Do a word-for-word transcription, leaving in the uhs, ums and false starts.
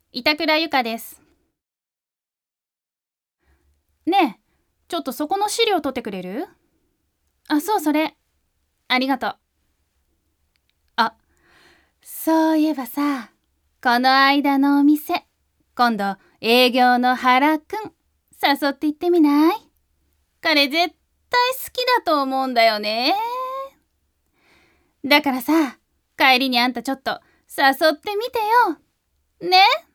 板倉由香です。ねえ、ちょっとそこの資料取ってくれる？あ、そう、それ。ありがとう。あ、そういえばさ、この間のお店、今度営業の原くん、誘って行ってみない？彼絶対好きだと思うんだよね。だからさ、帰りにあんたちょっと誘ってみてよ。ね？